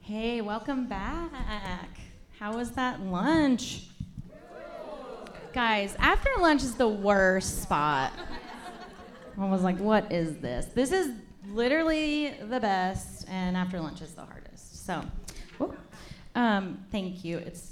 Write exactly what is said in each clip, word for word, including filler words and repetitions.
Hey, welcome back. How was that lunch? Guys, after lunch is the worst spot. I was like, what is this? This is literally the best, and after lunch is the hardest. So, whoop. um, thank you. It's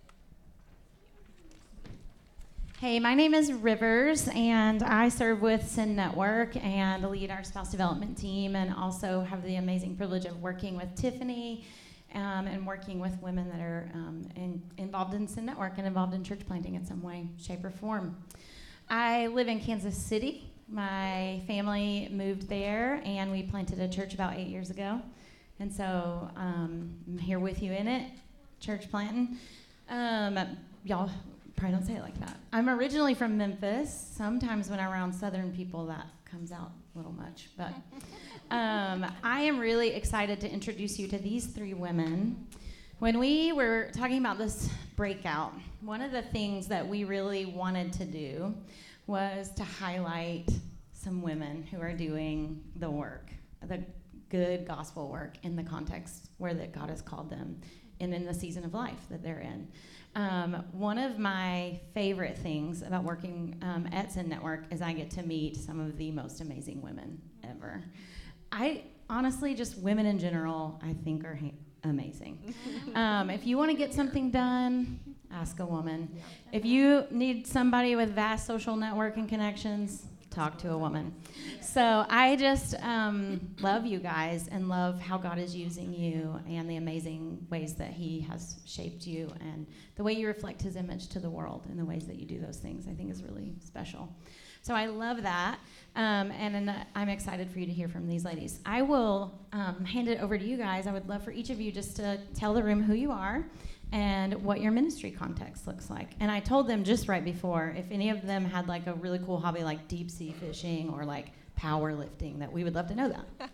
Hey, my name is Rivers, and I serve with Send Network and lead our spouse development team, and also have the amazing privilege of working with Tiffany um, and working with women that are um, in, involved in Send Network and involved in church planting in some way, shape, or form. I live in Kansas City. My family moved there, and we planted a church about eight years ago. And so um, I'm here with you in it, church planting. Um, y'all probably don't say it like that. I'm originally from Memphis. Sometimes when I'm around Southern people, that comes out a little much. But um, I am really excited to introduce you to these three women. When we were talking about this breakout, one of the things that we really wanted to do was to highlight some women who are doing the work, the good gospel work in the context where that God has called them and in the season of life that they're in. Um, one of my favorite things about working um, at Send Network is I get to meet some of the most amazing women ever. I honestly, just women in general, I think are ha- amazing. Um, if you want to get something done, ask a woman. If you need somebody with vast social networking connections, talk to a woman. So I just um, love you guys and love how God is using you and the amazing ways that he has shaped you and the way you reflect his image to the world and the ways that you do those things, I think is really special. So I love that, um, and, and I'm excited for you to hear from these ladies. I will um, hand it over to you guys. I would love for each of you just to tell the room who you are and what your ministry context looks like. And I told them just right before, if any of them had like a really cool hobby like deep sea fishing or like powerlifting, that we would love to know that.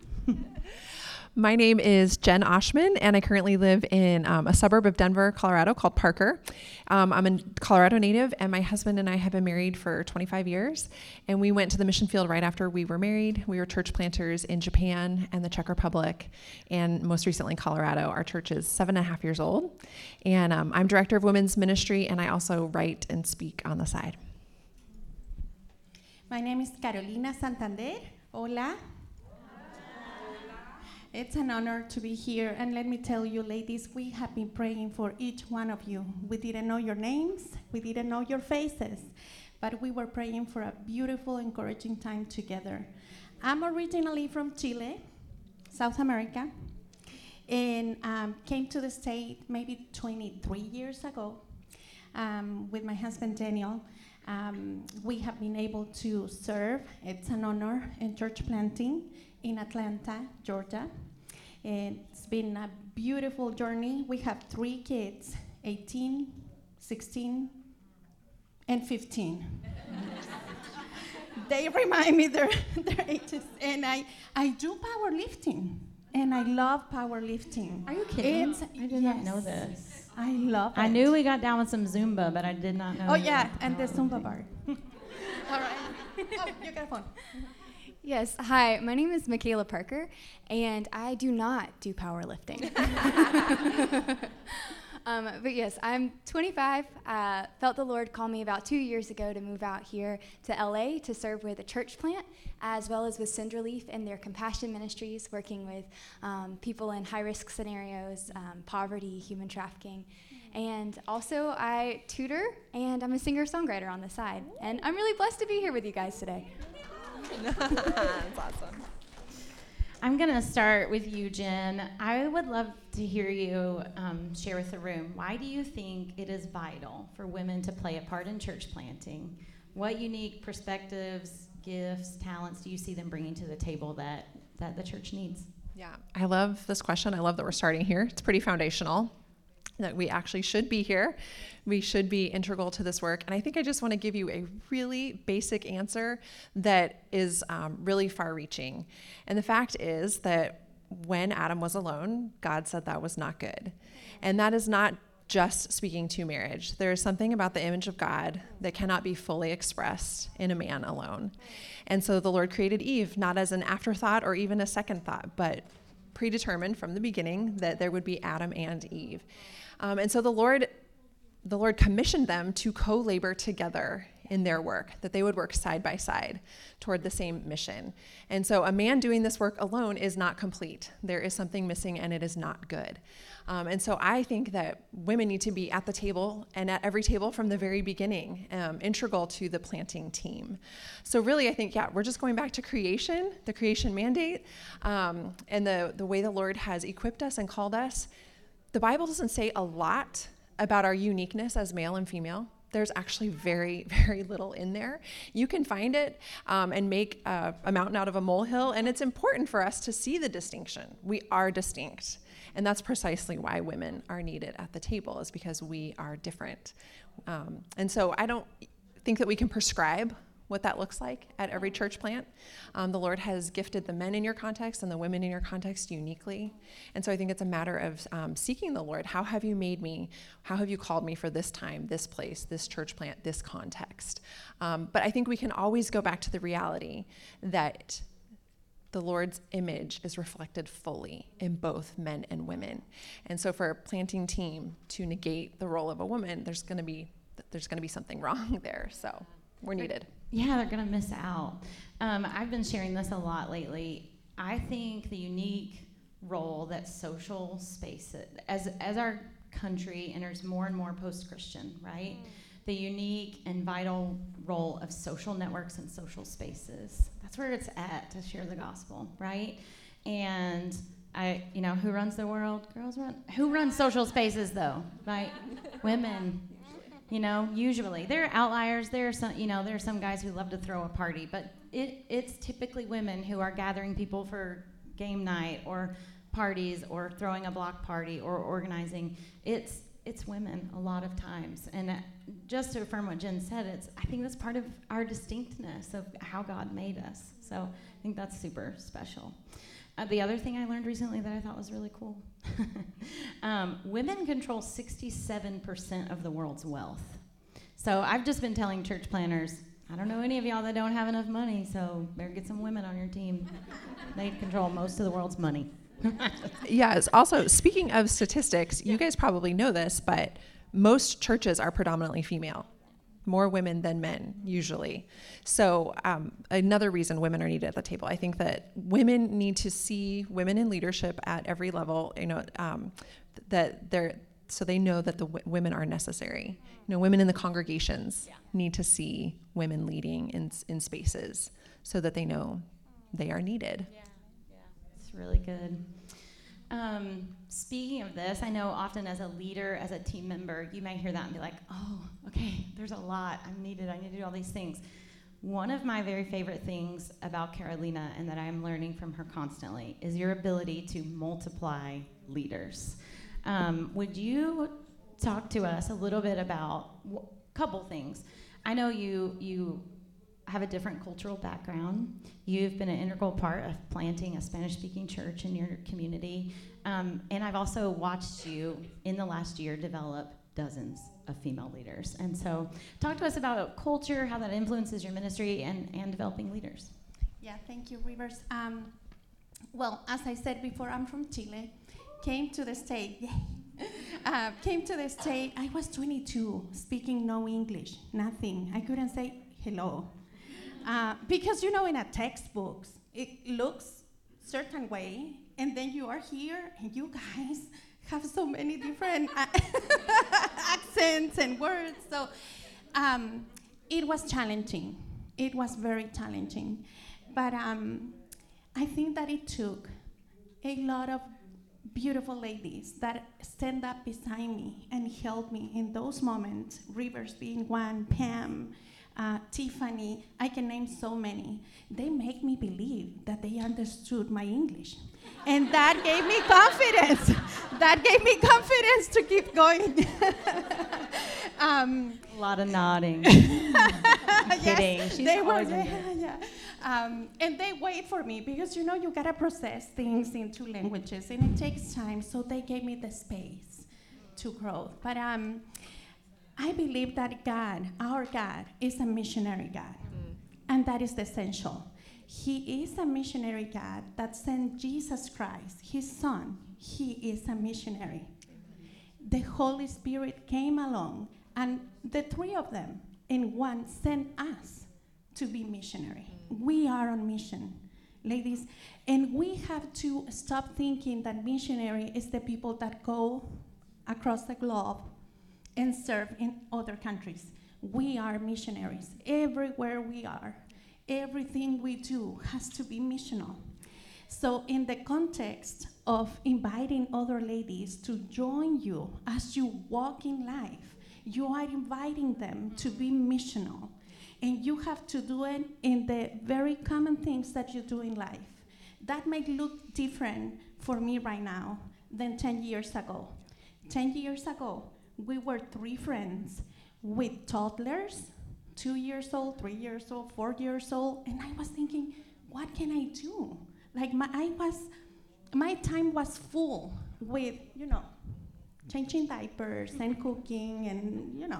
My name is Jen Oshman, and I currently live in um, a suburb of Denver, Colorado called Parker. Um, I'm a Colorado native, and my husband and I have been married for twenty-five years. And we went to the mission field right after we were married. We were church planters in Japan and the Czech Republic, and most recently Colorado. Our church is seven and a half years old. And um, I'm director of women's ministry, and I also write and speak on the side. My name is Carolina Santander. Hola. It's an honor to be here, and let me tell you, ladies, we have been praying for each one of you. We didn't know your names, we didn't know your faces, but we were praying for a beautiful, encouraging time together. I'm originally from Chile, South America, and um, came to the state maybe twenty-three years ago um, with my husband Daniel. Um, we have been able to serve, it's an honor, in church planting in Atlanta, Georgia. And it's been a beautiful journey. We have three kids, eighteen, sixteen, and fifteen. They remind me their, their ages. And I, I do powerlifting, and I love powerlifting. Are you kidding? It's, I did yes, not know this. I love it. I knew we got down with some Zumba, but I did not know. Oh, you yeah, were and the Zumba powerlifting. bar. All right. Oh, you got a phone. Yes, hi, my name is Michaela Parker, and I do not do powerlifting. um, but yes, I'm twenty-five. Uh, felt the Lord call me about two years ago to move out here to L A to serve with a church plant, as well as with Send Relief and their compassion ministries, working with um, people in high-risk scenarios, um, poverty, human trafficking. And also, I tutor, and I'm a singer-songwriter on the side. And I'm really blessed to be here with you guys today. That's awesome. I'm going to start with you, Jen. I would love to hear you um, share with the room, why do you think it is vital for women to play a part in church planting? What unique perspectives, gifts, talents do you see them bringing to the table that, that the church needs? Yeah, I love this question. I love that we're starting here. It's pretty foundational, that we actually should be here. We should be integral to this work. And I think I just want to give you a really basic answer that is um, really far-reaching. And the fact is that when Adam was alone, God said that was not good. And that is not just speaking to marriage. There is something about the image of God that cannot be fully expressed in a man alone. And so the Lord created Eve, not as an afterthought or even a second thought, but predetermined from the beginning that there would be Adam and Eve. Um, and so the Lord, the Lord commissioned them to co-labor together in their work, that they would work side by side toward the same mission. And so a man doing this work alone is not complete. There is something missing, and it is not good. Um, and so I think that women need to be at the table and at every table from the very beginning, um, integral to the planting team. So really, I think, yeah, we're just going back to creation, the creation mandate, um, and the, the way the Lord has equipped us and called us. The Bible doesn't say a lot about our uniqueness as male and female. There's actually very, very little in there. You can find it um, and make uh, a mountain out of a molehill, and it's important for us to see the distinction. We are distinct, and that's precisely why women are needed at the table, is because we are different. Um, and so I don't think that we can prescribe what that looks like at every church plant. Um, the Lord has gifted the men in your context and the women in your context uniquely. And so I think it's a matter of um, seeking the Lord. How have you made me? How have you called me for this time, this place, this church plant, this context? Um, but I think we can always go back to the reality that the Lord's image is reflected fully in both men and women. And so for a planting team to negate the role of a woman, there's going to be there's going to be something wrong there. So we're needed. Yeah, they're going to miss out. Um, I've been sharing this a lot lately. I think the unique role that social spaces, as as our country enters more and more post-Christian, right? Mm. The unique and vital role of social networks and social spaces. That's where it's at to share the gospel, right? And I, you know, who runs the world? Girls run. Who runs social spaces though? Right? Women. You know, usually there are outliers. There are some, you know, there are some guys who love to throw a party, but it, it's typically women who are gathering people for game night or parties or throwing a block party or organizing. It's it's women a lot of times, and uh, just to affirm what Jen said, it's I think that's part of our distinctness of how God made us. So I think that's super special. Uh, the other thing I learned recently that I thought was really cool, um, women control sixty-seven percent of the world's wealth. So I've just been telling church planners, I don't know any of y'all that don't have enough money, so better get some women on your team. They control most of the world's money. Yes, also, speaking of statistics, yeah. You guys probably know this, but most churches are predominantly female. More women than men, usually. So um, another reason women are needed at the table. I think that women need to see women in leadership at every level, you know, um, that they're, so they know that the w- women are necessary. You know, women in the congregations yeah. need to see women leading in in spaces so that they know they are needed. Yeah, yeah, it's really good. Um, speaking of this, I know often as a leader, as a team member, you may hear that and be like, oh, okay, there's a lot. I'm needed. I need to do all these things. One of my very favorite things about Carolina and that I'm learning from her constantly is your ability to multiply leaders. Um, would you talk to us a little bit about a couple things? I know you you have a different cultural background. You've been an integral part of planting a Spanish-speaking church in your community. Um, and I've also watched you in the last year develop dozens of female leaders. And so talk to us about culture, how that influences your ministry and, and developing leaders. Yeah, thank you, Rivers. Um, well, as I said before, I'm from Chile. Came to the state, yay. uh, came to the state, I was twenty-two, speaking no English, nothing. I couldn't say hello. Uh, because, you know, in a textbooks, it looks certain way, and then you are here, and you guys have so many different uh, accents and words. So um, it was challenging. It was very challenging. But um, I think that it took a lot of beautiful ladies that stand up beside me and help me in those moments, Rivers being one, Pam, Uh, Tiffany, I can name so many. They make me believe that they understood my English. And that gave me confidence. That gave me confidence to keep going. um, A lot of nodding. yes, kidding. She's they were, always yeah, yeah. Um, and they wait for me because, you know, you gotta process things in two languages and it takes time. So they gave me the space to grow. But um, I believe that God, our God, is a missionary God. Mm. And that is essential. He is a missionary God that sent Jesus Christ, his son. He is a missionary. The Holy Spirit came along, and the three of them in one sent us to be missionary. We are on mission, ladies, and we have to stop thinking that missionary is the people that go across the globe and serve in other countries. We are missionaries everywhere we are. Everything we do has to be missional. So in the context of inviting other ladies to join you as you walk in life, you are inviting them to be missional. And you have to do it in the very common things that you do in life. That may look different for me right now than ten years ago. ten years ago, we were three friends with toddlers, two years old, three years old, four years old, and I was thinking, what can I do? Like my, I was, my time was full with, you know, changing diapers and cooking and, you know.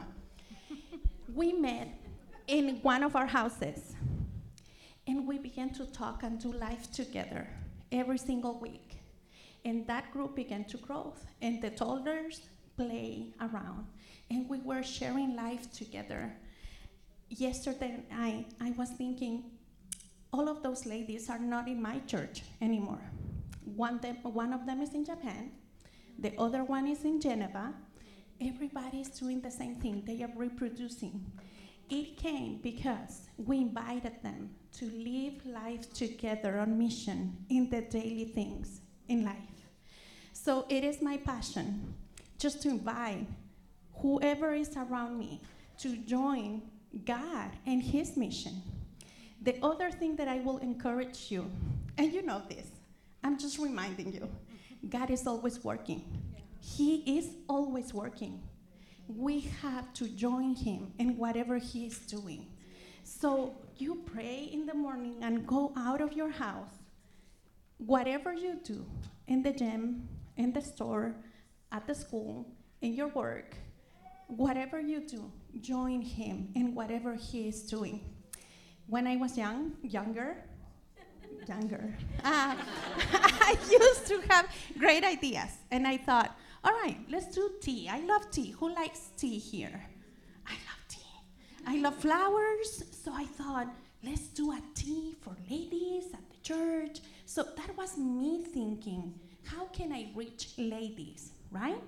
We met in one of our houses, and we began to talk and do life together every single week. And that group began to grow, and the toddlers play around, and we were sharing life together. Yesterday, I, I was thinking, all of those ladies are not in my church anymore. One, them, one of them is in Japan, the other one is in Geneva. Everybody is doing the same thing. They are reproducing. It came because we invited them to live life together on mission in the daily things in life. So it is my passion just to invite whoever is around me to join God and his mission. The other thing that I will encourage you, and you know this, I'm just reminding you, God is always working. He is always working. We have to join him in whatever he is doing. So you pray in the morning and go out of your house. Whatever you do, in the gym, in the store, at the school, in your work, whatever you do, join him in whatever he is doing. When I was young, younger, younger, uh, I used to have great ideas, and I thought, all right, let's do tea. I love tea. Who likes tea here? I love tea. I love flowers, so I thought, let's do a tea for ladies at the church. So that was me thinking, how can I reach ladies, right?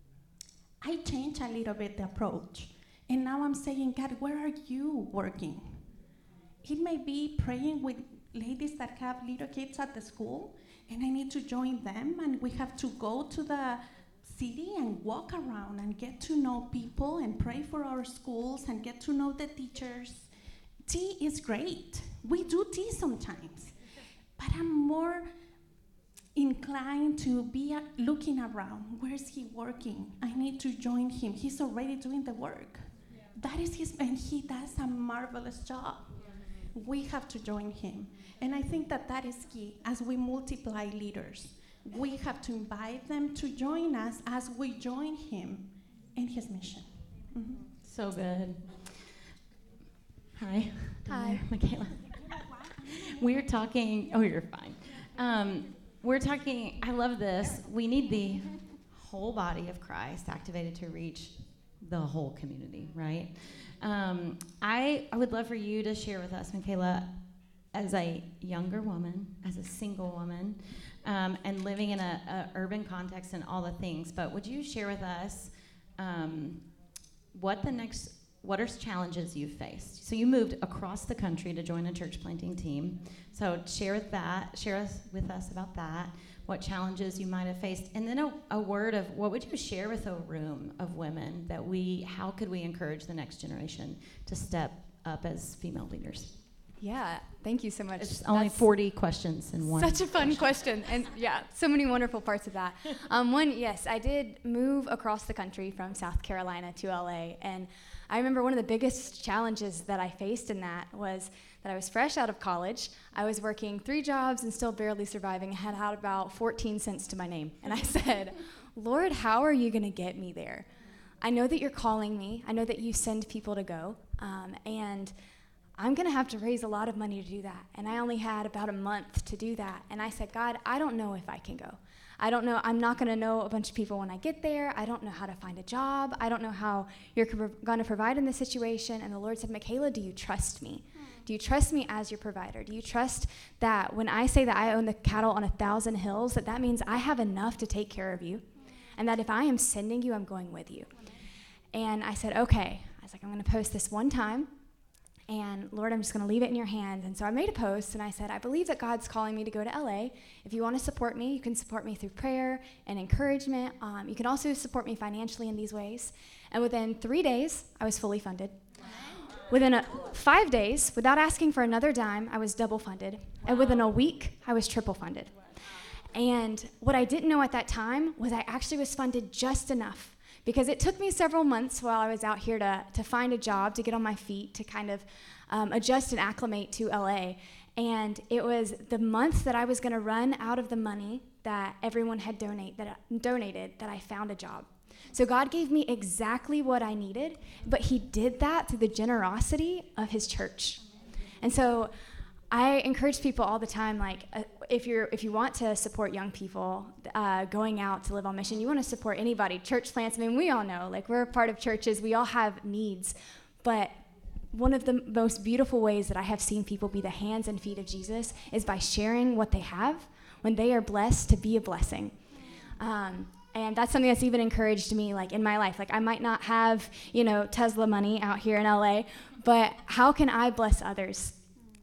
I changed a little bit the approach, and now I'm saying, God, where are you working? It may be praying with ladies that have little kids at the school, and I need to join them, and we have to go to the city and walk around and get to know people and pray for our schools and get to know the teachers. Tea is great. We do tea sometimes, but I'm more inclined to be uh, looking around. Where is he working? I need to join him. He's already doing the work. Yeah. That is his, and he does a marvelous job. Yeah. We have to join him. And I think that that is key as we multiply leaders. We have to invite them to join us as we join him in his mission. Mm-hmm. So good. Hi. Hi. Michaela. We're talking, oh, you're fine. Um, we're talking, I love this. We need the whole body of Christ activated to reach the whole community, right? Um, I, I would love for you to share with us, Michaela, as a younger woman, as a single woman, um, and living in a, a urban context and all the things, but would you share with us um, what the next, what are challenges you've faced? So you moved across the country to join a church planting team. So share with that, share us, with us about that, what challenges you might have faced, and then a, a word of what would you share with a room of women that we, how could we encourage the next generation to step up as female leaders? Yeah, thank you so much. It's only That's forty questions in one. Such a fun question. And yeah, so many wonderful parts of that. Um, one, yes, I did move across the country from South Carolina to L A. And I remember one of the biggest challenges that I faced in that was that I was fresh out of college. I was working three jobs and still barely surviving. I had had about fourteen cents to my name. And I said, Lord, how are you going to get me there? I know that you're calling me. I know that you send people to go. Um, and I'm going to have to raise a lot of money to do that. And I only had about a month to do that. And I said, God, I don't know if I can go. I don't know. I'm not going to know a bunch of people when I get there. I don't know how to find a job. I don't know how you're going to provide in this situation. And the Lord said, Michaela, do you trust me? Do you trust me as your provider? Do you trust that when I say that I own the cattle on a thousand hills, that that means I have enough to take care of you? And that if I am sending you, I'm going with you. And I said, okay. I was like, I'm going to post this one time. And Lord, I'm just going to leave it in your hands. And so I made a post and I said, I believe that God's calling me to go to L A. If you want to support me, you can support me through prayer and encouragement. Um, you can also support me financially in these ways. And within three days, I was fully funded. Within a, five days, without asking for another dime, I was double funded. Wow. And within a week, I was triple funded. Wow. And what I didn't know at that time was I actually was funded just enough, because it took me several months while I was out here to, to find a job, to get on my feet, to kind of um, adjust and acclimate to L A. And it was the month that I was going to run out of the money that everyone had donate, that, donated that I found a job. So God gave me exactly what I needed, but he did that through the generosity of his church. And so I encourage people all the time, like, uh, if you're if you want to support young people uh, going out to live on mission, you want to support anybody, church plants. I mean, we all know, like, we're a part of churches. We all have needs. But one of the most beautiful ways that I have seen people be the hands and feet of Jesus is by sharing what they have when they are blessed to be a blessing. Um, And that's something that's even encouraged me, like, in my life. Like, I might not have, you know, Tesla money out here in L A, but how can I bless others?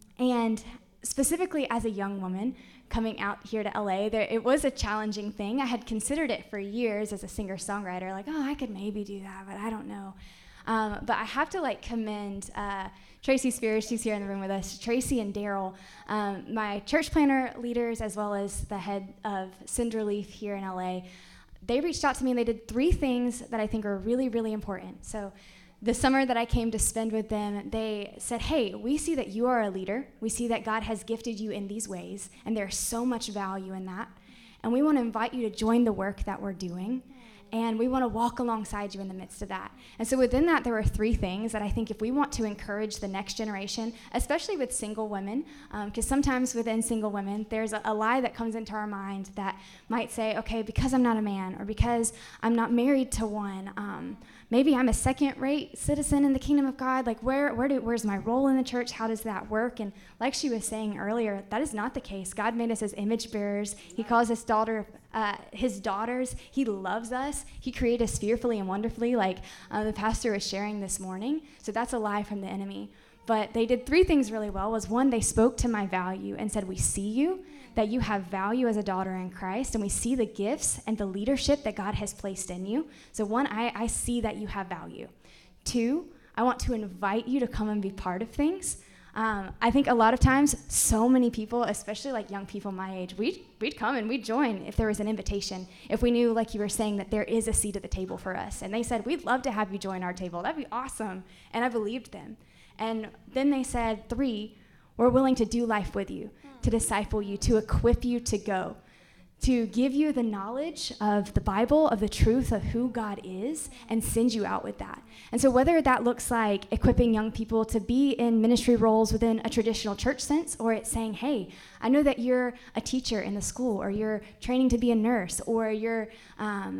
And specifically as a young woman coming out here to L A, there, it was a challenging thing. I had considered it for years as a singer-songwriter, like, oh, I could maybe do that, but I don't know. Um, but I have to, like, commend uh, Tracy Spears. She's here in the room with us. Tracy and Daryl, um, my church planner leaders, as well as the head of Cinderleaf here in L A, they reached out to me and they did three things that I think are really, really important. So the summer that I came to spend with them, they said, hey, we see that you are a leader. We see that God has gifted you in these ways, and there's so much value in that. And we want to invite you to join the work that we're doing. And we want to walk alongside you in the midst of that. And so within that, there were three things that I think if we want to encourage the next generation, especially with single women, because um, sometimes within single women, there's a, a lie that comes into our mind that might say, okay, because I'm not a man, or because I'm not married to one, um, maybe I'm a second-rate citizen in the kingdom of God. Like, where, where do, where's my role in the church? How does that work? And like she was saying earlier, that is not the case. God made us as image bearers. He calls us daughter, uh, his daughters. He loves us. He created us fearfully and wonderfully, like uh, the pastor was sharing this morning. So that's a lie from the enemy. But they did three things really well. Was one, they spoke to my value and said, we see you, that you have value as a daughter in Christ, and we see the gifts and the leadership that God has placed in you. So one, I, I see that you have value. Two, I want to invite you to come and be part of things. Um, I think a lot of times, so many people, especially like young people my age, we'd, we'd come and we'd join if there was an invitation. If we knew, like you were saying, that there is a seat at the table for us. And they said, we'd love to have you join our table. That'd be awesome. And I believed them. And then they said, three, we're willing to do life with you, to disciple you, to equip you to go, to give you the knowledge of the Bible, of the truth of who God is, and send you out with that. And so whether that looks like equipping young people to be in ministry roles within a traditional church sense, or it's saying, hey, I know that you're a teacher in the school, or you're training to be a nurse, or you're um,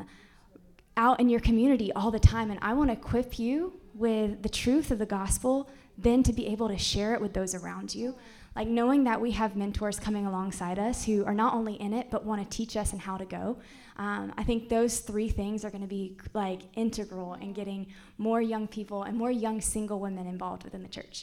out in your community all the time, and I want to equip you with the truth of the gospel, then to be able to share it with those around you. Like knowing that we have mentors coming alongside us who are not only in it, but want to teach us and how to go. Um, I think those three things are going to be like integral in getting more young people and more young single women involved within the church.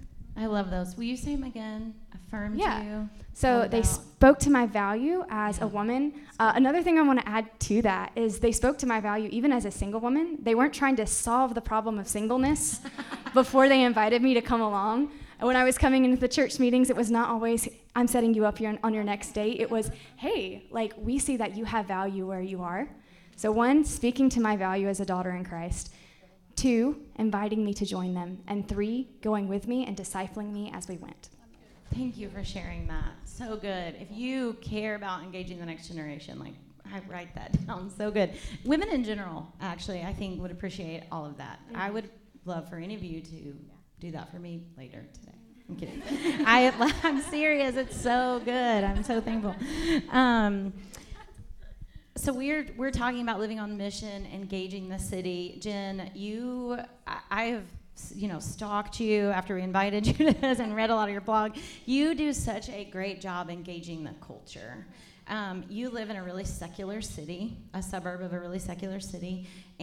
I love those. Will you say them again? Affirmed Yeah. you. So What they about? spoke to my value as Yeah. a woman. Uh, another thing I want to add to that is they spoke to my value even as a single woman. They weren't trying to solve the problem of singleness before they invited me to come along. And when I was coming into the church meetings, it was not always, I'm setting you up here on your next date. It was, hey, like, we see that you have value where you are. So one, speaking to my value as a daughter in Christ. Two, inviting me to join them. And three, going with me and discipling me as we went. Thank you for sharing that. So good. If you care about engaging the next generation, like, I write that down. So good. Women in general, actually, I think would appreciate all of that. Mm-hmm. I would love for any of you to do that for me later today. I'm kidding. I, I'm serious. It's so good. I'm so thankful. Um, so we're we're talking about living on mission, engaging the city. Jen, you, I, I have, you know, stalked you after we invited you to this and read a lot of your blog. You do such a great job engaging the culture. Um, you live in a really secular city, a suburb of a really secular city,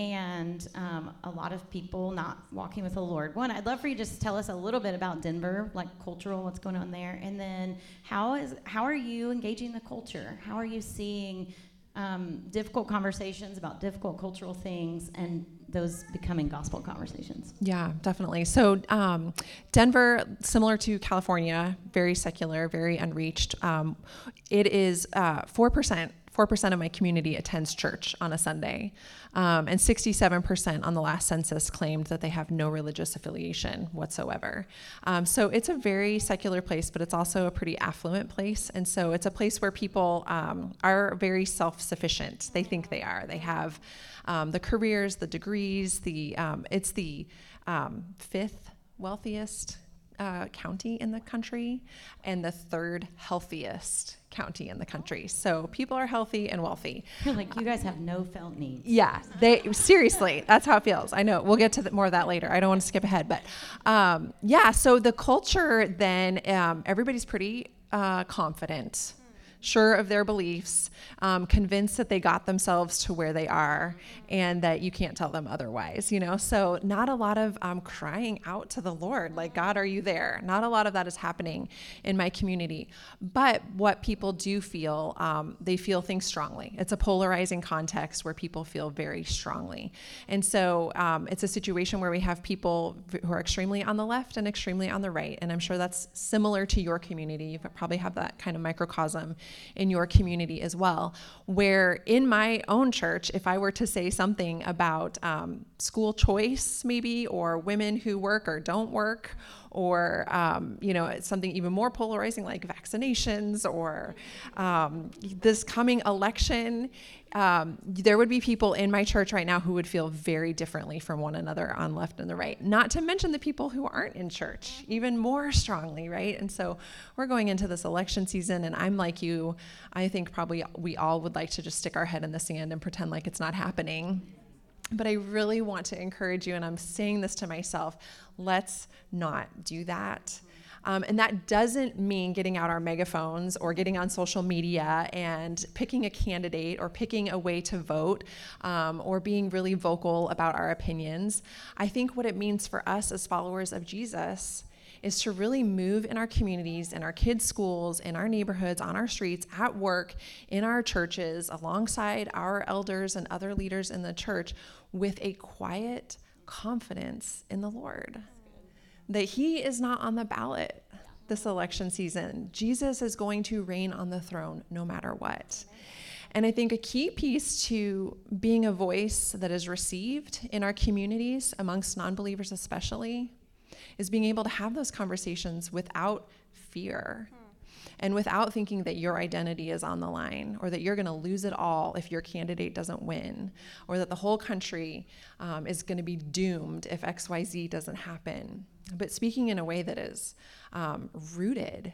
and um, a lot of people not walking with the Lord. One, I'd love for you to just tell us a little bit about Denver, like cultural, what's going on there, and then how is how are you engaging the culture? How are you seeing um, difficult conversations about difficult cultural things and those becoming gospel conversations? Yeah, definitely. So um, Denver, similar to California, very secular, very unreached. Um, it is uh, four percent. four percent of my community attends church on a Sunday, um, and sixty-seven percent on the last census claimed that they have no religious affiliation whatsoever. Um, so it's a very secular place, but it's also a pretty affluent place. And so it's a place where people um, are very self-sufficient. They think they are. They have um, the careers, the degrees, the um, it's the um, fifth wealthiest Uh, county in the country and the third healthiest county in the country. So people are healthy and wealthy. You're like, you guys have no felt needs. Yeah, they seriously, that's how it feels. I know we'll get to the, more of that later. I don't want to skip ahead, but um, yeah. So the culture then, um, everybody's pretty uh, confident, sure of their beliefs, um, convinced that they got themselves to where they are and that you can't tell them otherwise, you know? So not a lot of um, crying out to the Lord, like, God, are you there? Not a lot of that is happening in my community. But what people do feel, um, they feel things strongly. It's a polarizing context where people feel very strongly. And so um, it's a situation where we have people who are extremely on the left and extremely on the right. And I'm sure that's similar to your community. You probably have that kind of microcosm in your community as well, where in my own church, if I were to say something about um, school choice maybe, or women who work or don't work, or um, you know, something even more polarizing like vaccinations, or um, this coming election, um, there would be people in my church right now who would feel very differently from one another on left and the right. Not to mention the people who aren't in church, even more strongly, right? And so we're going into this election season, and I'm like you, I think probably we all would like to just stick our head in the sand and pretend like it's not happening. But I really want to encourage you, and I'm saying this to myself, let's not do that. Um, and that doesn't mean getting out our megaphones or getting on social media and picking a candidate or picking a way to vote, um, or being really vocal about our opinions. I think what it means for us as followers of Jesus is to really move in our communities, in our kids' schools, in our neighborhoods, on our streets, at work, in our churches, alongside our elders and other leaders in the church, with a quiet confidence in the Lord. That he is not on the ballot this election season. Jesus is going to reign on the throne no matter what. And I think a key piece to being a voice that is received in our communities, amongst non-believers especially, is being able to have those conversations without fear and without thinking that your identity is on the line, or that you're going to lose it all if your candidate doesn't win, or that the whole country um, is going to be doomed if X Y Z doesn't happen. But speaking in a way that is um, rooted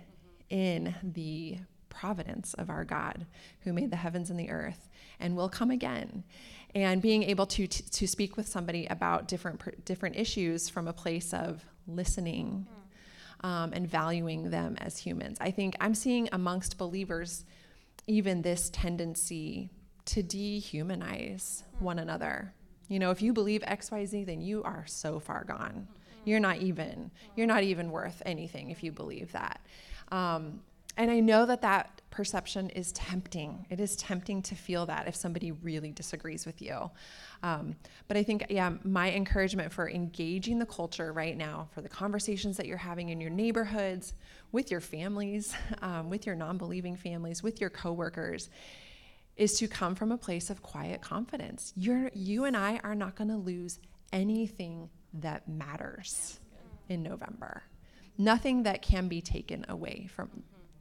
in the providence of our God, who made the heavens and the earth and will come again. And being able to to, to speak with somebody about different different issues from a place of listening um, and valuing them as humans. I think I'm seeing amongst believers even this tendency to dehumanize one another. You know, if you believe X Y Z, then you are so far gone. You're not even, you're not even worth anything if you believe that. Um, and I know that that perception is tempting. It is tempting to feel that if somebody really disagrees with you. Um, but I think, yeah, my encouragement for engaging the culture right now, for the conversations that you're having in your neighborhoods, with your families, um, with your non-believing families, with your coworkers, is to come from a place of quiet confidence. You're, you and I are not going to lose anything that matters in November. Nothing that can be taken away from,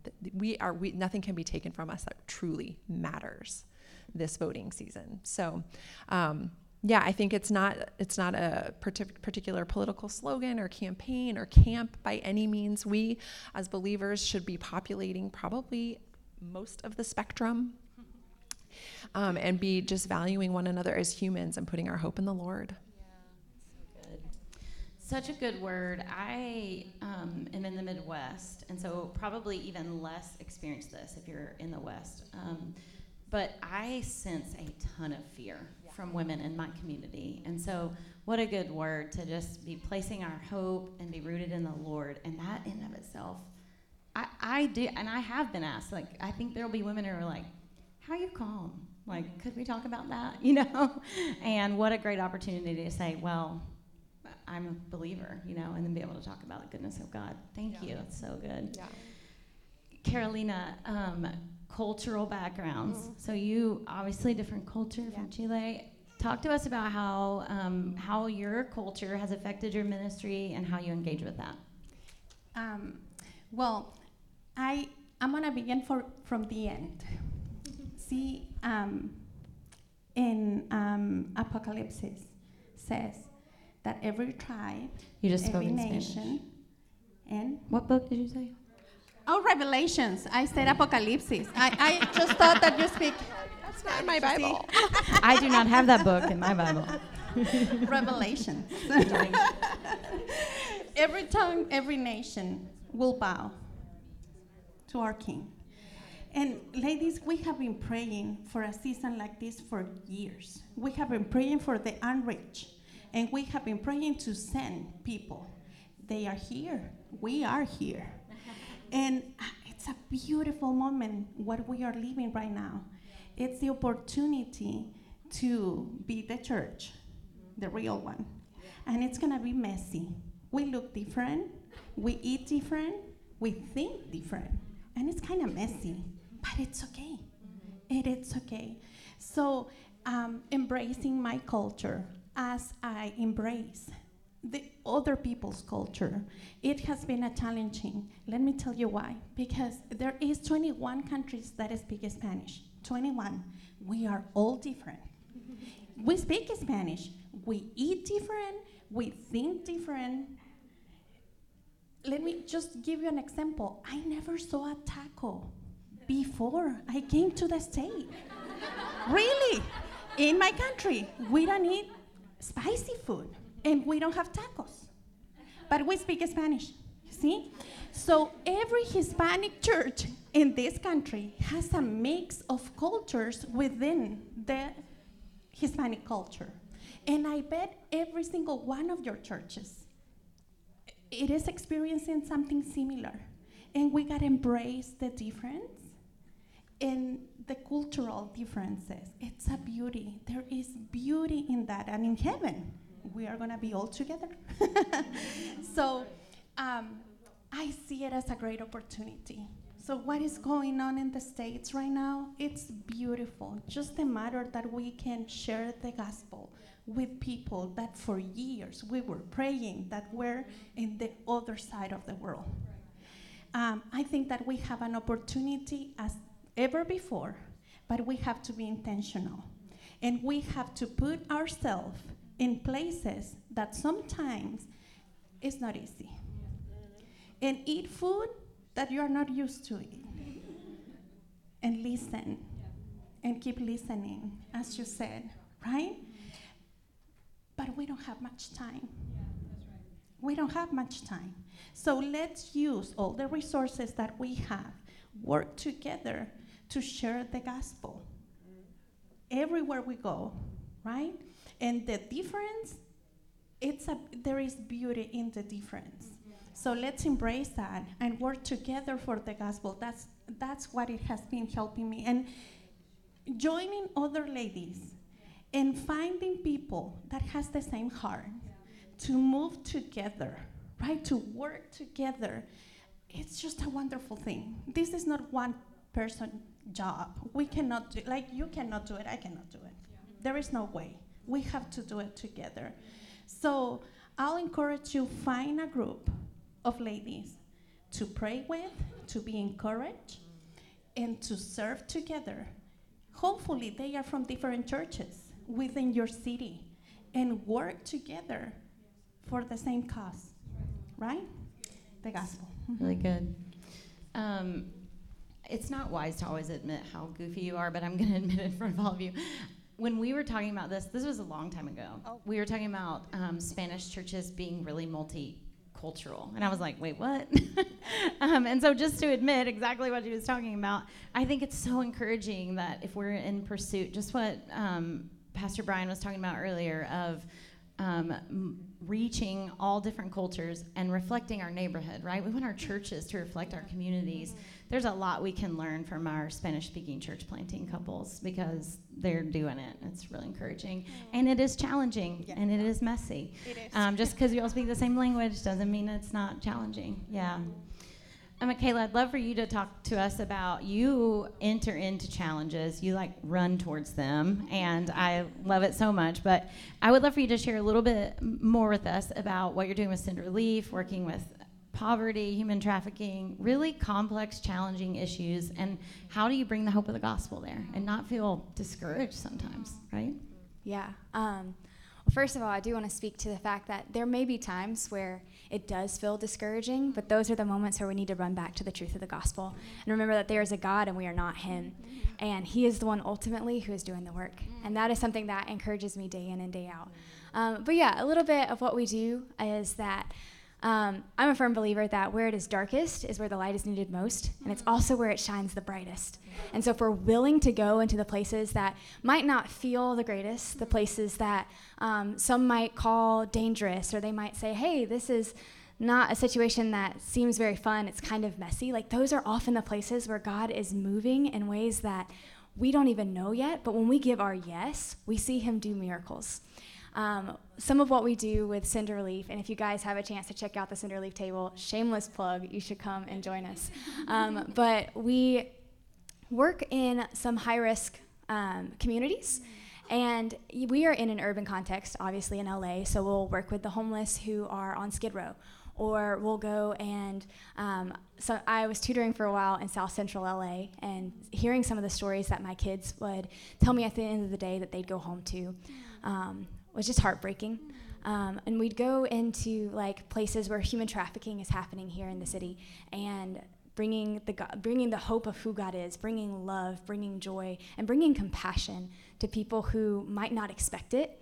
we are, we, nothing can be taken from us that truly matters this voting season. So um, yeah, I think it's not it's not a partic- particular political slogan or campaign or camp by any means. We, as believers, should be populating probably most of the spectrum, um, and be just valuing one another as humans and putting our hope in the Lord. Such a good word. I um, am in the Midwest, and so probably even less experience this if you're in the West. Um, but I sense a ton of fear yeah. from women in my community. And so what a good word to just be placing our hope and be rooted in the Lord. And that in of itself, I, I do, and I have been asked, like, I think there'll be women who are like, how are you calm? Like, could we talk about that? You know? And what a great opportunity to say, well, I'm a believer, you know, and then be able to talk about the goodness of God. Thank yeah. you. It's so good. Yeah. Carolina, um, cultural backgrounds. Mm-hmm. So you obviously different culture yeah. from Chile. Talk to us about how um, how your culture has affected your ministry and how you engage with that. Um, well, I I'm gonna begin for from the end. See, um, in um, Apocalypse says that every tribe, you just every spoke in nation, Spanish. and what book did you say? Oh, Revelations. I said Apocalypse. I, I just thought that you speak. That's not in my Bible. I do not have that book in my Bible. Revelations. Every tongue, every nation will bow to our King. And ladies, we have been praying for a season like this for years. We have been praying for the unreached. And we have been praying to send people. They are here. We are here. And it's a beautiful moment, what we are living right now. It's the opportunity to be the church, the real one. And it's going to be messy. We look different. We eat different. We think different. And it's kind of messy, but it's okay. It is okay. So um, embracing my culture as I embrace the other people's culture, it has been a challenging. Let me tell you why. Because there is twenty-one countries that speak Spanish. twenty-one. We are all different. We speak Spanish. We eat different. We think different. Let me just give you an example. I never saw a taco before I came to the state. Really? In my country, we don't eat spicy food. And we don't have tacos, but we speak Spanish, you see? So every Hispanic church in this country has a mix of cultures within the Hispanic culture. And I bet every single one of your churches, it is experiencing something similar. And we gotta embrace the difference and the cultural differences. It's a beauty. There is beauty in that, and in heaven, we are going to be all together. So um, I see it as a great opportunity. So what is going on in the States right now, it's beautiful. Just a matter that we can share the gospel with people that for years we were praying that were in the other side of the world. Um, I think that we have an opportunity as ever before, but we have to be intentional. And we have to put ourselves in places that sometimes is not easy. And eat food that you are not used to eating. And listen. And keep listening, as you said, right? But we don't have much time. We don't have much time. So let's use all the resources that we have, work together to share the gospel everywhere we go, right? And the difference, it's a, there is beauty in the difference. So let's embrace that and work together for the gospel. That's, that's what it has been helping me. And joining other ladies and finding people that has the same heart to move together, right? To work together. It's just a wonderful thing. This is not one person job. We cannot do, like you cannot do it, I cannot do it. Yeah. There is no way. We have to do it together. So I'll encourage you, find a group of ladies to pray with, to be encouraged, and to serve together. Hopefully they are from different churches within your city, and work together for the same cause, right? The gospel. Really good. Um, it's not wise to always admit how goofy you are, but I'm going to admit it in front of all of you. When we were talking about this, this was a long time ago. Oh. We were talking about um, Spanish churches being really multicultural. And I was like, wait, what? um, and so just to admit exactly what she was talking about, I think it's so encouraging that if we're in pursuit, just what um, Pastor Brian was talking about earlier of um, m- reaching all different cultures and reflecting our neighborhood, right? We want our churches to reflect our communities. There's a lot we can learn from our Spanish-speaking church planting couples because they're doing it. It's really encouraging. And it is challenging, yeah. and it is messy. It is. Um, just because you all speak the same language doesn't mean it's not challenging. Yeah. Um, Michaela, I'd love for you to talk to us about you enter into challenges. You, like, run towards them, and I love it so much. But I would love for you to share a little bit more with us about what you're doing with Send Relief, working with poverty, human trafficking, really complex, challenging issues, and how do you bring the hope of the gospel there and not feel discouraged sometimes, right? Yeah. Um, First of all, I do want to speak to the fact that there may be times where it does feel discouraging, but those are the moments where we need to run back to the truth of the gospel and remember that there is a God and we are not him. And he is the one ultimately who is doing the work. And that is something that encourages me day in and day out. Um, but yeah, a little bit of what we do is that Um, I'm a firm believer that where it is darkest is where the light is needed most, and it's also where it shines the brightest. And so if we're willing to go into the places that might not feel the greatest, the places that um, some might call dangerous, or they might say, hey, this is not a situation that seems very fun, it's kind of messy, like those are often the places where God is moving in ways that we don't even know yet, but when we give our yes, we see him do miracles. Um, some of what we do with Send Relief, and if you guys have a chance to check out the Send Relief table, shameless plug, you should come and join us. Um, but we work in some high-risk um, communities, and we are in an urban context, obviously in L A, so we'll work with the homeless who are on Skid Row, or we'll go and, um, so I was tutoring for a while in South Central L A, and hearing some of the stories that my kids would tell me at the end of the day that they'd go home to, um, was just heartbreaking. Um, and we'd go into like places where human trafficking is happening here in the city, and bringing the God, bringing the hope of who God is, bringing love, bringing joy, and bringing compassion to people who might not expect it.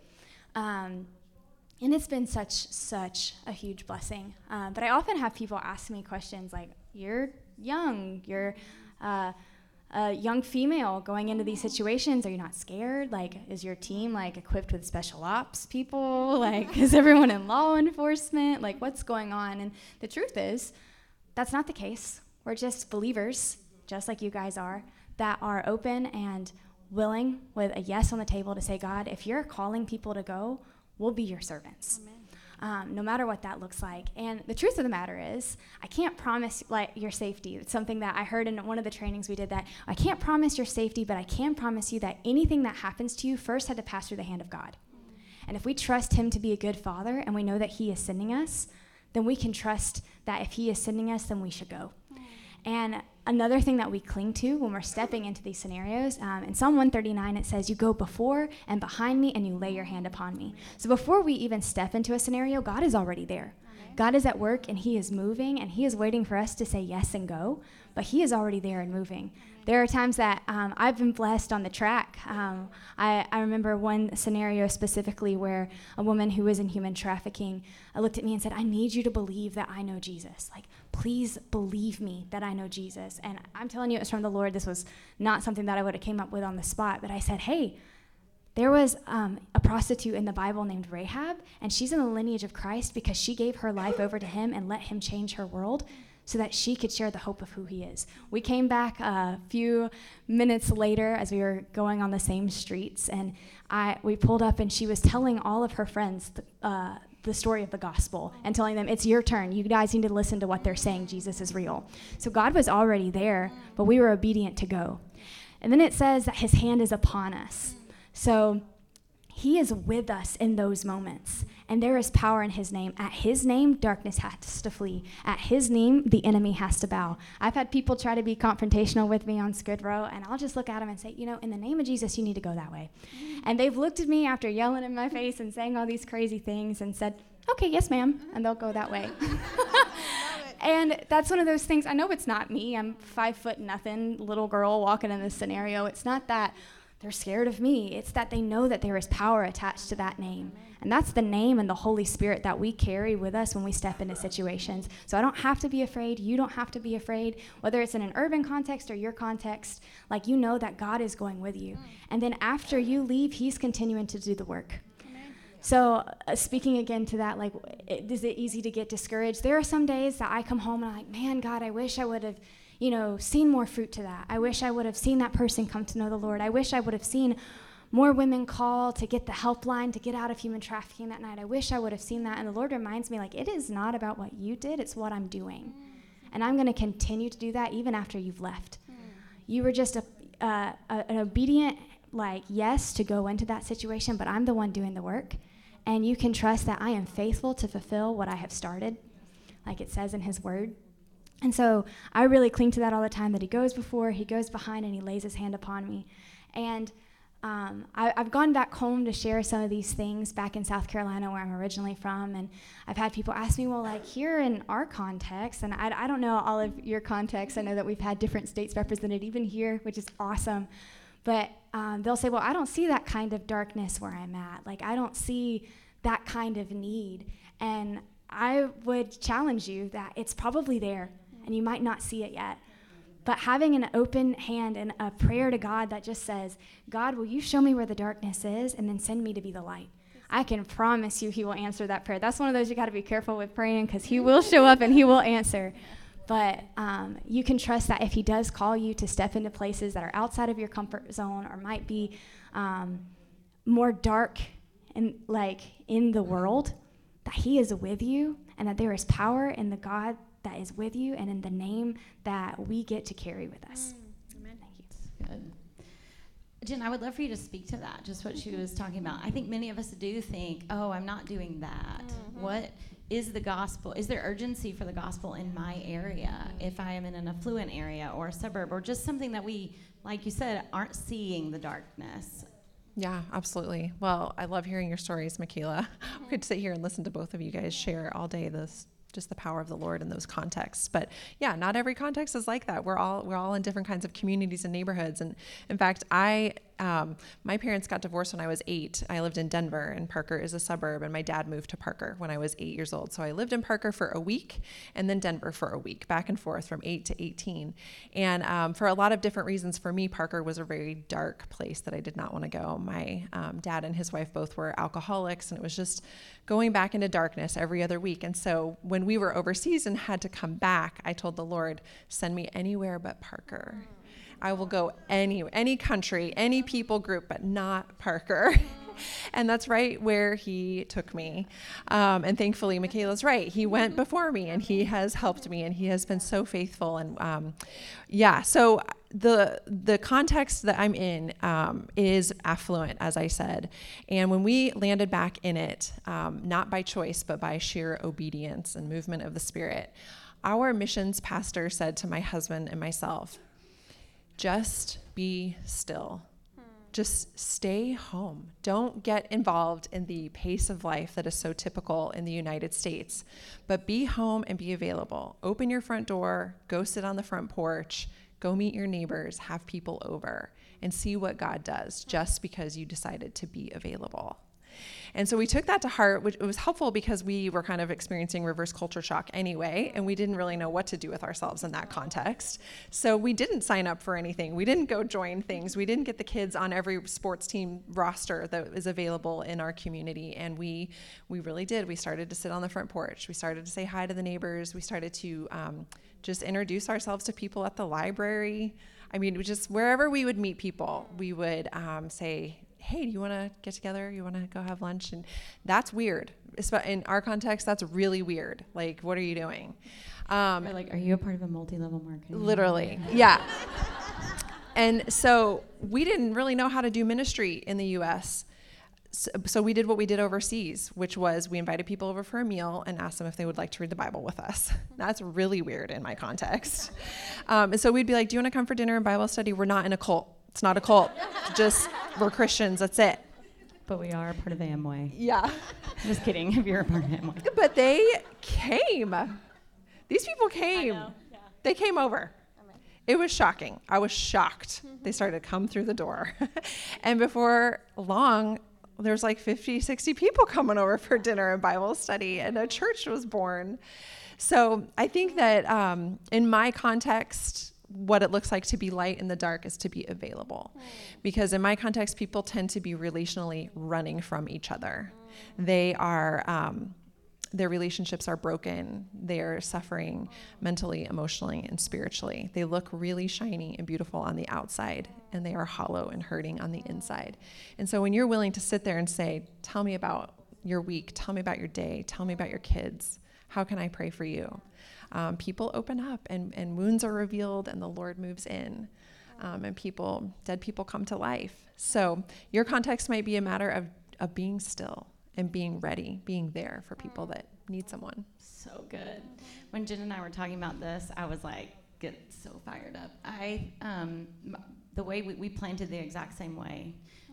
Um, and it's been such, such a huge blessing. Um, but I often have people ask me questions like, you're young, you're uh, a young female going into these situations, are you not scared? Like, is your team like equipped with special ops people? Like, is everyone in law enforcement? Like, what's going on? And the truth is, that's not the case. We're just believers, just like you guys are, that are open and willing with a yes on the table to say, God, if you're calling people to go, we'll be your servants. Amen. Um, no matter what that looks like. And the truth of the matter is, I can't promise like your safety. It's something that I heard in one of the trainings we did, that I can't promise your safety, but I can promise you that anything that happens to you first had to pass through the hand of God. Mm. And if we trust him to be a good father, and we know that he is sending us, then we can trust that if he is sending us, then we should go. Mm. And another thing that we cling to when we're stepping into these scenarios, um, in Psalm one thirty-nine, it says, you go before and behind me, and you lay your hand upon me. So before we even step into a scenario, God is already there. Amen. God is at work, and he is moving, and he is waiting for us to say yes and go, but he is already there and moving. Amen. There are times that um, I've been blessed on the track. Um, I, I remember one scenario specifically where a woman who was in human trafficking uh, looked at me and said, I need you to believe that I know Jesus. Like, please believe me that I know Jesus. And I'm telling you, it was from the Lord. This was not something that I would have came up with on the spot, but I said, hey, there was um, a prostitute in the Bible named Rahab, and she's in the lineage of Christ because she gave her life over to him and let him change her world so that she could share the hope of who he is. We came back a few minutes later as we were going on the same streets, and I we pulled up, and she was telling all of her friends the, uh, the story of the gospel and telling them, it's your turn. You guys need to listen to what they're saying. Jesus is real. So God was already there, but we were obedient to go. And then it says that his hand is upon us. So he is with us in those moments, and there is power in his name. At his name, darkness has to flee. At his name, the enemy has to bow. I've had people try to be confrontational with me on Skid Row, and I'll just look at them and say, you know, in the name of Jesus, you need to go that way. And they've looked at me after yelling in my face and saying all these crazy things and said, okay, yes, ma'am, and they'll go that way. And that's one of those things, I know it's not me. I'm five foot nothing, little girl walking in this scenario. It's not that they're scared of me. It's that they know that there is power attached to that name. And that's the name and the Holy Spirit that we carry with us when we step into situations. So I don't have to be afraid. You don't have to be afraid. Whether it's in an urban context or your context, like you know that God is going with you. And then after you leave, he's continuing to do the work. So uh, speaking again to that, like, it, is it easy to get discouraged? There are some days that I come home and I'm like, man, God, I wish I would have, you know, seen more fruit to that. I wish I would have seen that person come to know the Lord. I wish I would have seen more women call to get the helpline to get out of human trafficking that night. I wish I would have seen that. And the Lord reminds me, like, it is not about what you did, it's what I'm doing. And I'm going to continue to do that even after you've left. You were just a, uh, a, an obedient, like, yes to go into that situation, but I'm the one doing the work. And you can trust that I am faithful to fulfill what I have started, like it says in his word. And so I really cling to that all the time, that he goes before, he goes behind, and he lays his hand upon me. And um, I, I've gone back home to share some of these things back in South Carolina, where I'm originally from. And I've had people ask me, well, like here in our context, and I, I don't know all of your contexts. I know that we've had different states represented even here, which is awesome. But um, they'll say, well, I don't see that kind of darkness where I'm at. Like, I don't see that kind of need. And I would challenge you that it's probably there, and you might not see it yet. But having an open hand and a prayer to God that just says, God, will you show me where the darkness is, and then send me to be the light? I can promise you he will answer that prayer. That's one of those you got to be careful with praying, because he will show up and he will answer. But um, you can trust that if he does call you to step into places that are outside of your comfort zone, or might be um, more dark and like in the world, that he is with you, and that there is power in the God that is with you, and in the name that we get to carry with us. Mm. Amen. Thank you. Good. Jen, I would love for you to speak to that, just what she was talking about. I think many of us do think, oh, I'm not doing that. Mm-hmm. What is the gospel? Is there urgency for the gospel in my area, if I am in an affluent area or a suburb, or just something that we, like you said, aren't seeing the darkness? Yeah, absolutely. Well, I love hearing your stories, Michaela. Mm-hmm. We could sit here and listen to both of you guys share all day this just the power of the Lord in those contexts. But yeah, not every context is like that. We're all we're all in different kinds of communities and neighborhoods. And in fact, I um, my parents got divorced when I was eight. I lived in Denver, and Parker is a suburb, and my dad moved to Parker when I was eight years old. So I lived in Parker for a week, and then Denver for a week, back and forth from eight to eighteen. And um, for a lot of different reasons, for me, Parker was a very dark place that I did not want to go. My um, dad and his wife both were alcoholics, and it was just going back into darkness every other week. And so when we were overseas and had to come back, I told the Lord, send me anywhere but Parker. I will go any any country, any people group, but not Parker. And that's right where he took me. Um, and thankfully, Michaela's right. He went before me, and he has helped me, and he has been so faithful. And um, yeah, so the the context that I'm in um, is affluent, as I said. And when we landed back in it, um, not by choice, but by sheer obedience and movement of the Spirit, our missions pastor said to my husband and myself, just be still. Just stay home. Don't get involved in the pace of life that is so typical in the United States, but be home and be available. Open your front door, go sit on the front porch, go meet your neighbors, have people over, and see what God does just because you decided to be available. And so we took that to heart, which it was helpful because we were kind of experiencing reverse culture shock anyway, and we didn't really know what to do with ourselves in that context. So we didn't sign up for anything. We didn't go join things. We didn't get the kids on every sports team roster that is available in our community. And we we really did. We started to sit on the front porch. We started to say hi to the neighbors. We started to um, just introduce ourselves to people at the library. I mean, just wherever we would meet people, we would um, say, hey, do you want to get together? You want to go have lunch? And that's weird. In our context, that's really weird. Like, what are you doing? Um, or like, are you a part of a multi-level marketing? Literally, yeah. And so we didn't really know how to do ministry in the U S So, so we did what we did overseas, which was we invited people over for a meal and asked them if they would like to read the Bible with us. That's really weird in my context. Um, and so we'd be like, do you want to come for dinner and Bible study? We're not in a cult. It's not a cult. Just we're Christians. That's it. But we are part of Amway. Yeah. Just kidding, if you're a part of Amway. But they came. These people came. I know, yeah. They came over. It was shocking. I was shocked. They started to come through the door. And before long, there's like fifty, sixty people coming over for dinner and Bible study, and a church was born. So I think that um, in my context, what it looks like to be light in the dark is to be available. Because in my context, people tend to be relationally running from each other. They are, um, their relationships are broken. They are suffering mentally, emotionally, and spiritually. They look really shiny and beautiful on the outside, and they are hollow and hurting on the inside. And so when you're willing to sit there and say, tell me about your week, tell me about your day, tell me about your kids, how can I pray for you? Um, people open up, and, and wounds are revealed, and the Lord moves in, um, and people, dead people come to life. So your context might be a matter of, of being still and being ready, being there for people that need someone. So good. When Jen and I were talking about this, I was like, get so fired up. I, um, m- the way we, we planned it the exact same way.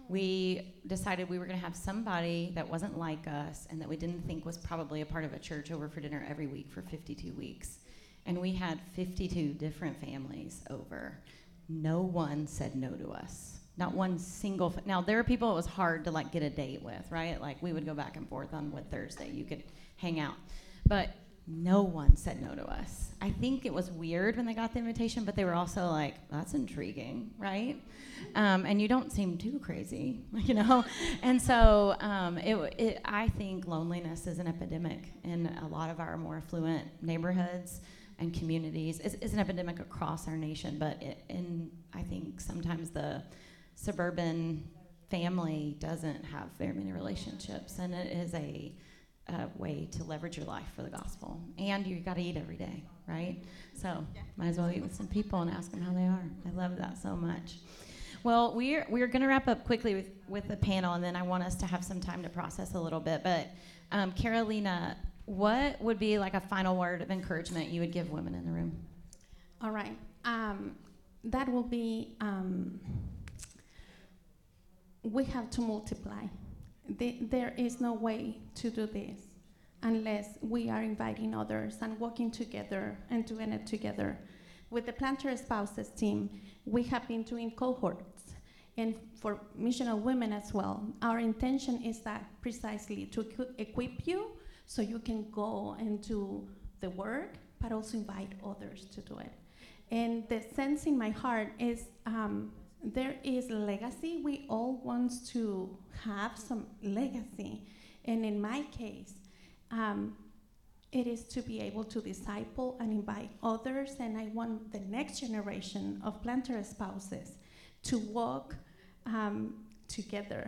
We decided we were going to have somebody that wasn't like us and that we didn't think was probably a part of a church over for dinner every week for fifty-two weeks. And we had fifty-two different families over. No one said no to us. Not one single. Fa- now, there are people it was hard to like get a date with, right? Like we would go back and forth on what Thursday you could hang out. But no one said no to us. I think it was weird when they got the invitation, but they were also like, that's intriguing, right? Um, and you don't seem too crazy, you know? And so um, it, it, I think loneliness is an epidemic in a lot of our more affluent neighborhoods and communities. It's, it's an epidemic across our nation, but it, in I think sometimes the suburban family doesn't have very many relationships, and it is a a way to leverage your life for the gospel. And you got to eat every day, right? So yeah. Might as well eat with some people and ask them how they are. I love that so much. Well, we're we're going to wrap up quickly with, with the panel, and then I want us to have some time to process a little bit. But um, Carolina, what would be like a final word of encouragement you would give women in the room? All right. Um, that will be, um, we have to multiply. The, there is no way to do this unless we are inviting others and working together and doing it together. With the Planter Spouses team, we have been doing cohorts, and for missional women as well. Our intention is that precisely to equi- equip you so you can go and do the work, but also invite others to do it. And the sense in my heart is um, there is legacy. We all want to have some legacy. And in my case, um, it is to be able to disciple and invite others. And I want the next generation of Planter Spouses to walk um, together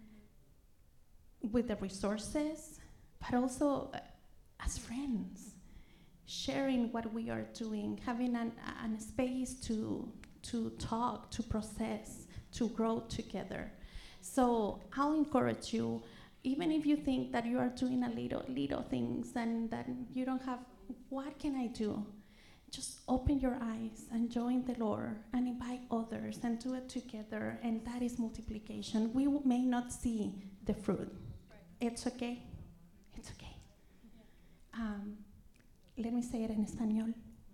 with the resources, but also uh, as friends, sharing what we are doing, having an, an space to to talk, to process, to grow together. So I'll encourage you, even if you think that you are doing a little, little things and that you don't have, what can I do? Just open your eyes and join the Lord and invite others and do it together, and that is multiplication. We w- may not see the fruit. Right. It's okay. It's okay. Um, let me say it in español.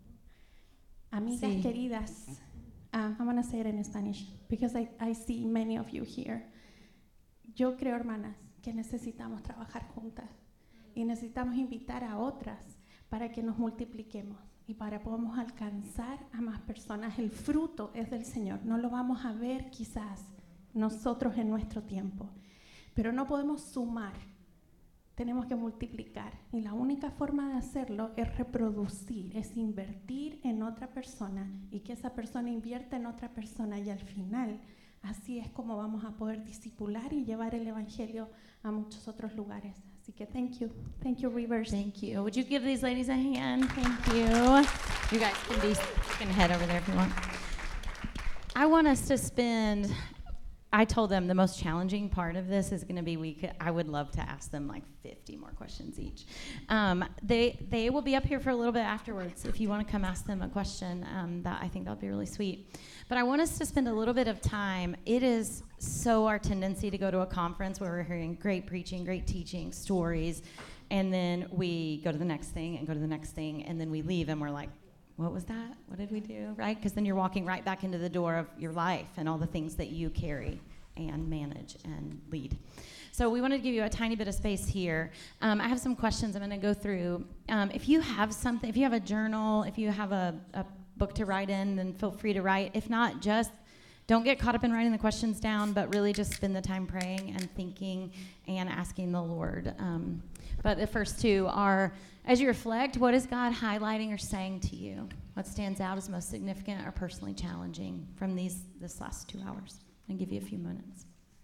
Amigas Sí. queridas, Uh, I'm going to say it in Spanish because I, I see many of you here. Yo creo, hermanas, que necesitamos trabajar juntas y necesitamos invitar a otras para que nos multipliquemos y para podamos alcanzar a más personas. El fruto es del Señor. No lo vamos a ver quizás nosotros en nuestro tiempo, pero no podemos sumar. Tenemos que multiplicar, y la única forma de hacerlo es reproducir, es invertir en otra persona y que esa persona invierta en otra persona, y al final así es como vamos a poder discipular y llevar el evangelio a muchos otros lugares. Así que thank you, thank you Rivers. Thank you. Would you give these ladies a hand? Thank you. You guys can be, you can head over there if you want. I want us to spend, I told them the most challenging part of this is going to be we could, I would love to ask them like fifty more questions each. Um, they they will be up here for a little bit afterwards if you want to come ask them a question. Um, that I think that would be really sweet. But I want us to spend a little bit of time. It is so our tendency to go to a conference where we're hearing great preaching, great teaching, stories, and then we go to the next thing and go to the next thing, and then we leave and we're like, what was that? What did we do? Right? Because then you're walking right back into the door of your life and all the things that you carry and manage and lead. So we wanted to give you a tiny bit of space here. Um, I have some questions I'm going to go through. Um, if you have something, if you have a journal, if you have a, a book to write in, then feel free to write. If not, just don't get caught up in writing the questions down, but really just spend the time praying and thinking and asking the Lord. Um, but the first two are, as you reflect, what is God highlighting or saying to you? What stands out as most significant or personally challenging from these this last two hours? I'll give you a few minutes.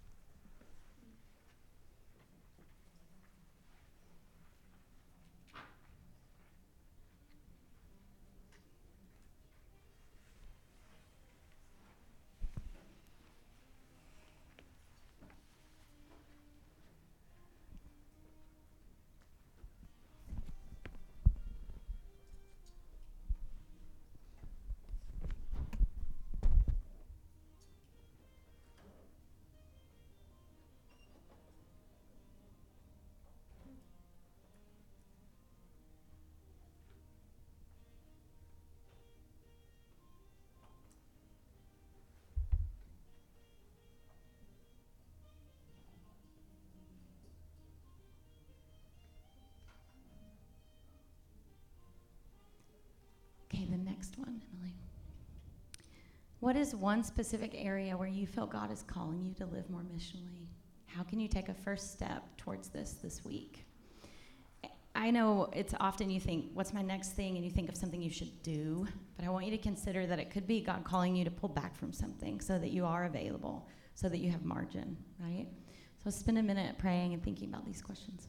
Okay, the next one, Emily. What is one specific area where you feel God is calling you to live more missionally? How can you take a first step towards this this week? I know it's often you think, what's my next thing? And you think of something you should do. But I want you to consider that it could be God calling you to pull back from something so that you are available, so that you have margin, right? So spend a minute praying and thinking about these questions.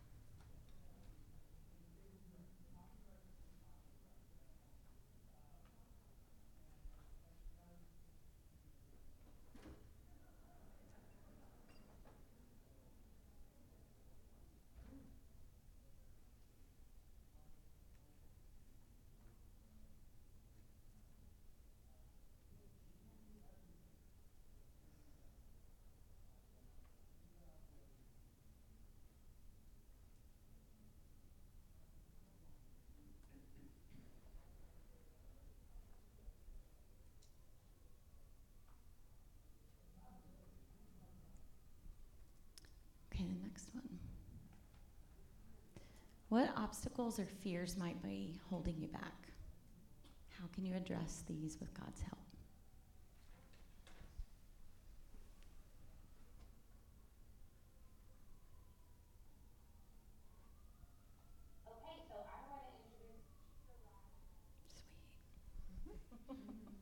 Okay, the next one. What obstacles or fears might be holding you back? How can you address these with God's help? Okay, so I want to introduce Sweet.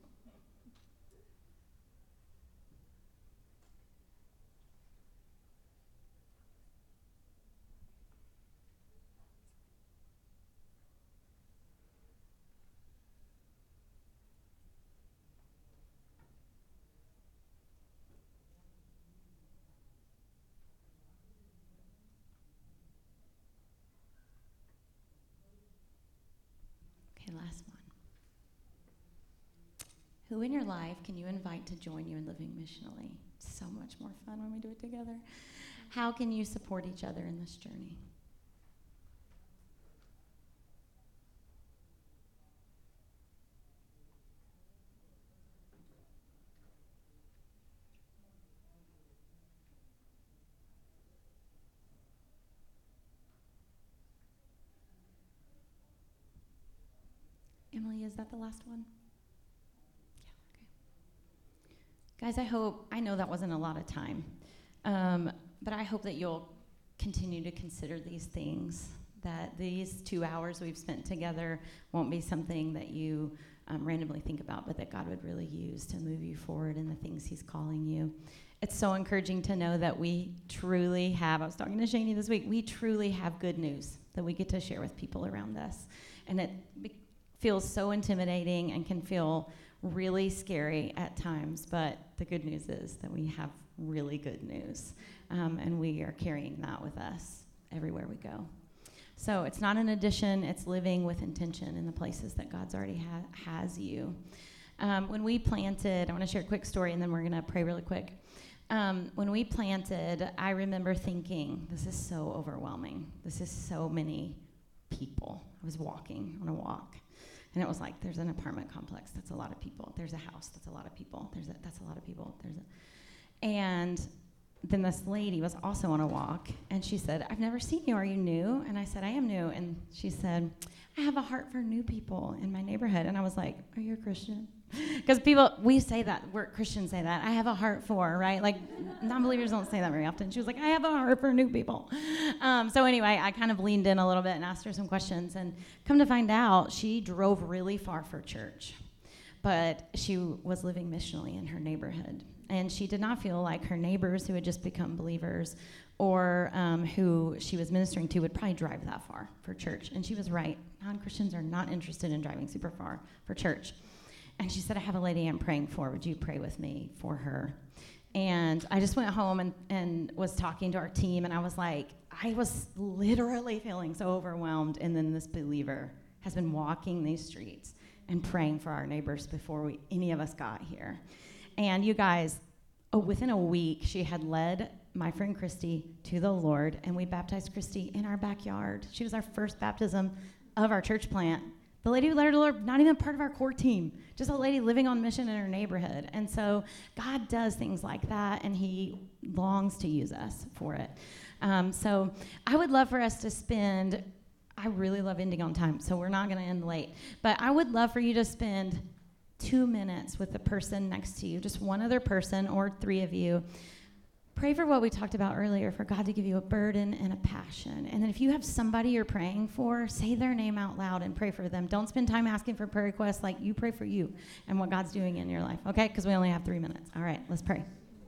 Okay, last one. Who in your life can you invite to join you in living missionally? It's so much more fun when we do it together. How can you support each other in this journey? Emily, is that the last one? Yeah, okay. Guys, I hope, I know that wasn't a lot of time, um, but I hope that you'll continue to consider these things, that these two hours we've spent together won't be something that you um, randomly think about, but that God would really use to move you forward in the things he's calling you. It's so encouraging to know that we truly have, I was talking to Shani this week, we truly have good news that we get to share with people around us. And it be- feels so intimidating and can feel really scary at times, but the good news is that we have really good news. Um, and we are carrying that with us everywhere we go. So it's not an addition, it's living with intention in the places that God's already ha- has you. Um, when we planted, I want to share a quick story and then we're going to pray really quick. Um, when we planted, I remember thinking, this is so overwhelming. This is so many people. I was walking on a walk. And it was like, there's an apartment complex. That's a lot of people. There's a house. That's a lot of people. There's a, that's a lot of people. There's a, and then this lady was also on a walk, and she said, I've never seen you. Are you new? And I said, I am new. And she said, I have a heart for new people in my neighborhood. And I was like, are you a Christian? Because people, we say that, we're Christians say that. I have a heart for, right? Like, non-believers don't say that very often. She was like, I have a heart for new people. Um, so anyway, I kind of leaned in a little bit and asked her some questions. And come to find out, she drove really far for church. But she was living missionally in her neighborhood. And she did not feel like her neighbors who had just become believers or um, who she was ministering to would probably drive that far for church. And she was right. Non-Christians are not interested in driving super far for church. And she said, I have a lady I'm praying for. Would you pray with me for her? And I just went home and, and was talking to our team, and I was like, I was literally feeling so overwhelmed. And then this believer has been walking these streets and praying for our neighbors before we any of us got here. And you guys, oh, within a week, she had led my friend Christy to the Lord, and we baptized Christy in our backyard. She was our first baptism of our church plant. The lady who led her to the Lord, not even part of our core team, just a lady living on mission in her neighborhood. And so God does things like that, and he longs to use us for it. Um, so I would love for us to spend, I really love ending on time, so we're not going to end late. But I would love for you to spend two minutes with the person next to you, just one other person or three of you. Pray for what we talked about earlier, for God to give you a burden and a passion. And then if you have somebody you're praying for, say their name out loud and pray for them. Don't spend time asking for prayer requests. Like, you pray for you and what God's doing in your life, okay? Because we only have three minutes. All right, let's pray.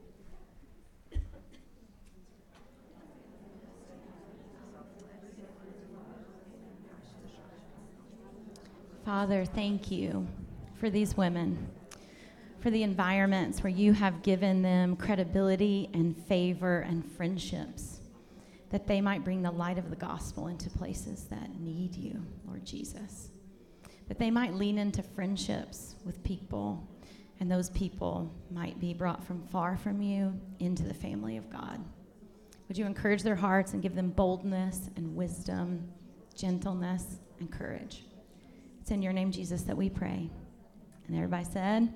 Father, thank you for these women, for the environments where you have given them credibility and favor and friendships, that they might bring the light of the gospel into places that need you, Lord Jesus. That they might lean into friendships with people, and those people might be brought from far from you into the family of God. Would you encourage their hearts and give them boldness and wisdom, gentleness and courage? It's in your name, Jesus, that we pray. And everybody said,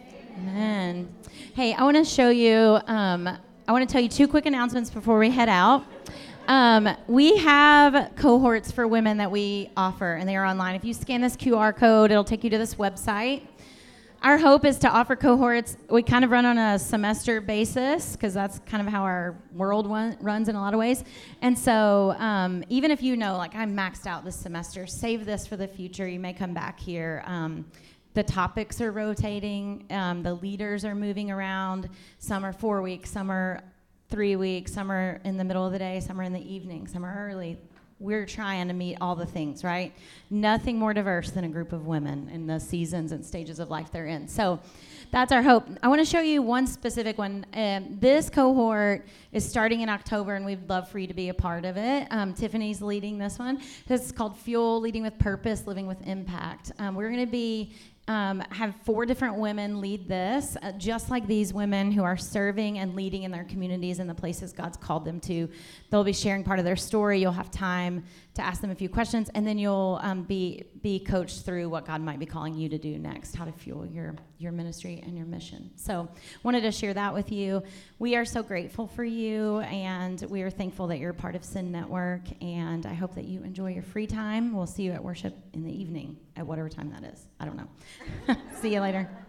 amen. Hey, I want to show you, um, I want to tell you two quick announcements before we head out. Um, we have cohorts for women that we offer, and they are online. If you scan this Q R code, it'll take you to this website. Our hope is to offer cohorts. We kind of run on a semester basis because that's kind of how our world one, runs in a lot of ways. And so um, even if you know, like, I'm maxed out this semester, save this for the future. You may come back here. Um, The topics are rotating. Um, the leaders are moving around. Some are four weeks, some are three weeks, some are in the middle of the day, some are in the evening, some are early. We're trying to meet all the things, right? Nothing more diverse than a group of women in the seasons and stages of life they're in. So that's our hope. I want to show you one specific one. Um, this cohort is starting in October, and we'd love for you to be a part of it. Um, Tiffany's leading this one. This is called Fuel, Leading with Purpose, Living with Impact. Um, we're going to be Um, have four different women lead this, uh, just like these women who are serving and leading in their communities and the places God's called them to. They'll be sharing part of their story. You'll have time to ask them a few questions, and then you'll um, be be coached through what God might be calling you to do next, how to fuel your, your ministry and your mission. So wanted to share that with you. We are so grateful for you, and we are thankful that you're a part of Sin Network, and I hope that you enjoy your free time. We'll see you at worship in the evening at whatever time that is. I don't know. See you later.